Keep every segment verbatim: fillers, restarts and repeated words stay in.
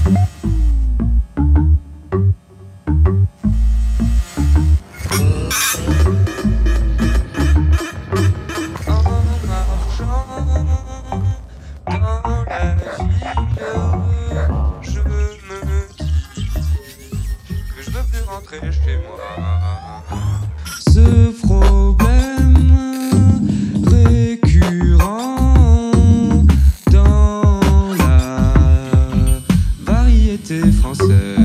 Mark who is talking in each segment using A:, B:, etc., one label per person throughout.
A: Rentrer chez moi.
B: Ce problème récurrent dans la variété française.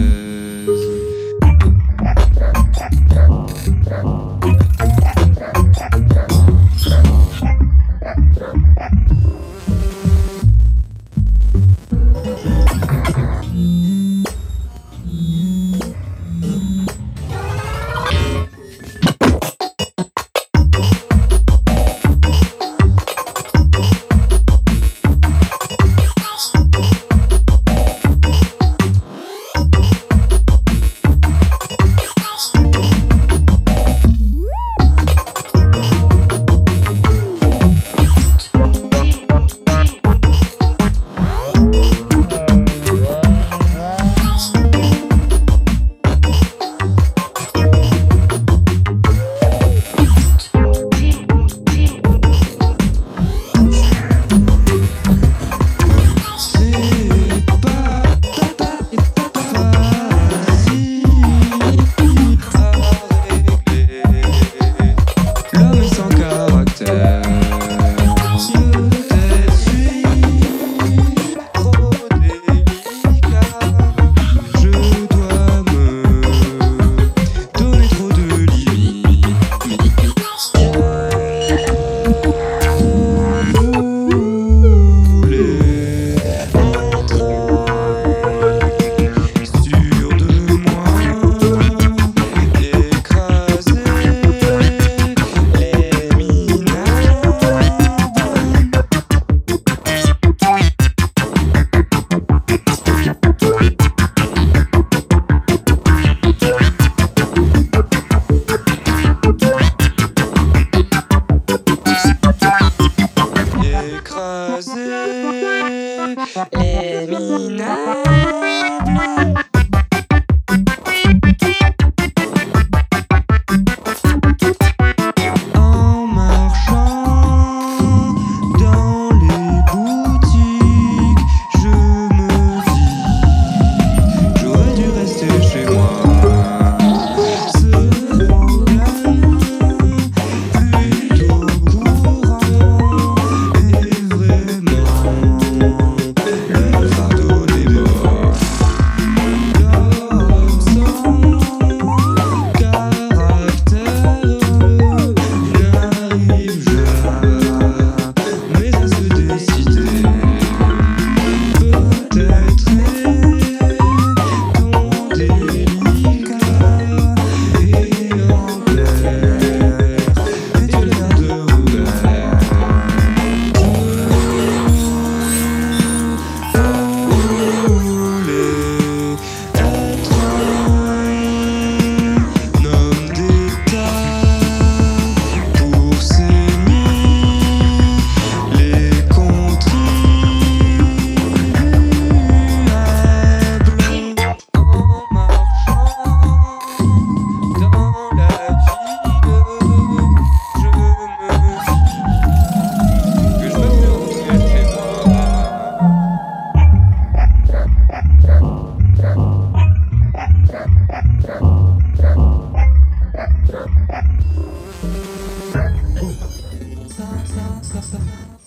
C: Les minables.
B: En marchant dans les boutiques, je me dis, j'aurais dû rester chez moi. Ce problème plutôt courant est vraiment le fardeau des morts. L'homme sans caractère n'arrive jamais à se décider. Peut-être est-on délicat et en clair, et tu l'air de revers. Être un homme d'État pour saigner les contribuables.
A: En marchant dans la ville, je me dis que je veux plus rentrer chez moi.
B: Ça, ça, ça, ça.